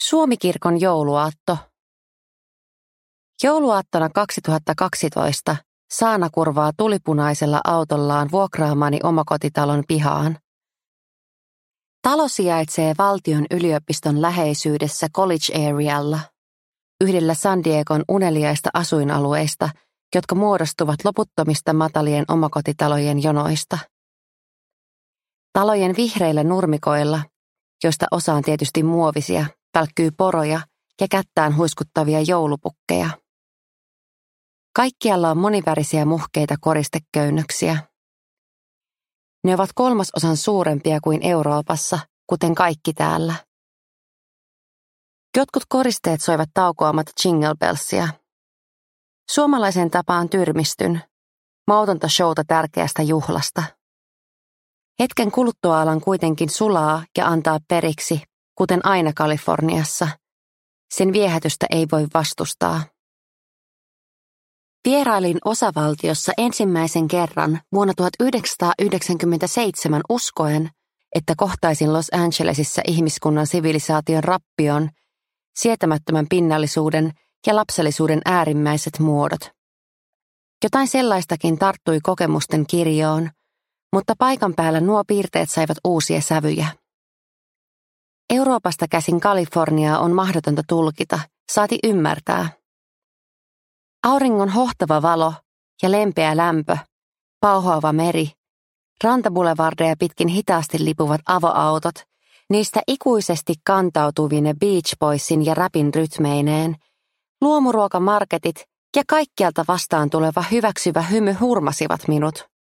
Suomikirkon jouluaatto. Jouluaattona 2012 Saana kurvaa tulipunaisella autollaan vuokraamani omakotitalon pihaan. Talo sijaitsee valtion yliopiston läheisyydessä College Arealla, yhdellä San Diegon uneliaista asuinalueista, jotka muodostuvat loputtomista matalien omakotitalojen jonoista. Talojen vihreillä nurmikoilla, joista osa on tietysti muovisia, välkkyy poroja ja kättään huiskuttavia joulupukkeja. Kaikkialla on monivärisiä muhkeita koristeköynnöksiä. Ne ovat 1/3 suurempia kuin Euroopassa, kuten kaikki täällä. Jotkut koristeet soivat taukoamatta Jingle Bellsia. Suomalaisen tapaan tyrmistyn, mautonta showta tärkeästä juhlasta. Hetken kuluttua alan kuitenkin sulaa ja antaa periksi, kuten aina Kaliforniassa. Sen viehätystä ei voi vastustaa. Vierailin osavaltiossa ensimmäisen kerran vuonna 1997 uskoen, että kohtaisin Los Angelesissa ihmiskunnan sivilisaation rappion, sietämättömän pinnallisuuden ja lapsellisuuden äärimmäiset muodot. Jotain sellaistakin tarttui kokemusten kirjoon, mutta paikan päällä nuo piirteet saivat uusia sävyjä. Euroopasta käsin Kaliforniaa on mahdotonta tulkita, saati ymmärtää. Auringon hohtava valo ja lempeä lämpö, pauhoava meri, rantabulevardeja pitkin hitaasti lipuvat avoautot, niistä ikuisesti kantautuvine Beach Boysin ja rapin rytmeineen, luomuruokamarketit ja kaikkialta vastaan tuleva hyväksyvä hymy hurmasivat minut.